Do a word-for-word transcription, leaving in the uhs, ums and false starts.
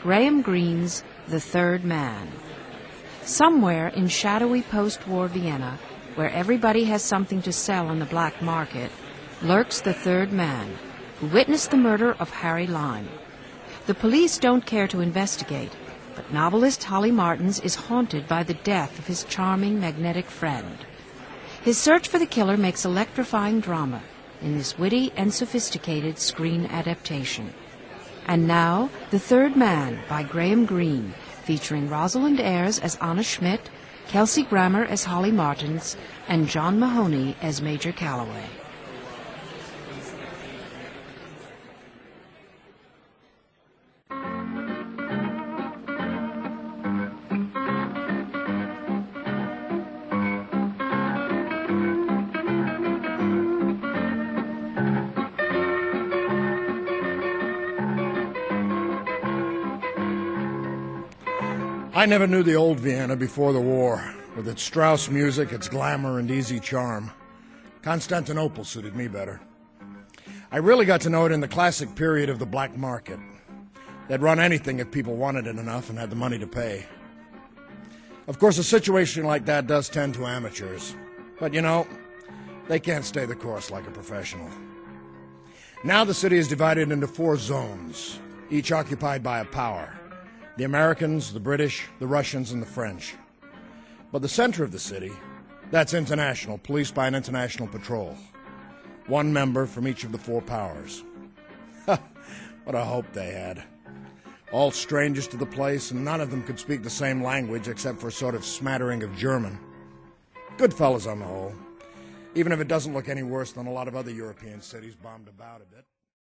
Graham Greene's The Third Man. Somewhere in shadowy post-war Vienna, where everybody has something to sell on the black market, lurks the third man, who witnessed the murder of Harry Lime. The police don't care to investigate, but novelist Holly Martins is haunted by the death of his charming, magnetic friend. His search for the killer makes electrifying drama in this witty and sophisticated screen adaptation. And now, The Third Man by Graham Greene, featuring Rosalind Ayres as Anna Schmidt, Kelsey Grammer as Holly Martins, and John Mahoney as Major Calloway. I never knew the old Vienna before the war, with its Strauss music, its glamour, and easy charm. Constantinople suited me better. I really got to know it in the classic period of the black market. They'd run anything if people wanted it enough and had the money to pay. Of course, a situation like that does tend to amateurs. But, you know, they can't stay the course like a professional. Now the city is divided into four zones, each occupied by a power. The Americans, the British, the Russians, and the French. But the center of the city, that's international, policed by an international patrol. One member from each of the four powers. What a hope they had. All strangers to the place, and none of them could speak the same language except for a sort of smattering of German. Good fellas on the whole, even if it doesn't look any worse than a lot of other European cities bombed about a bit.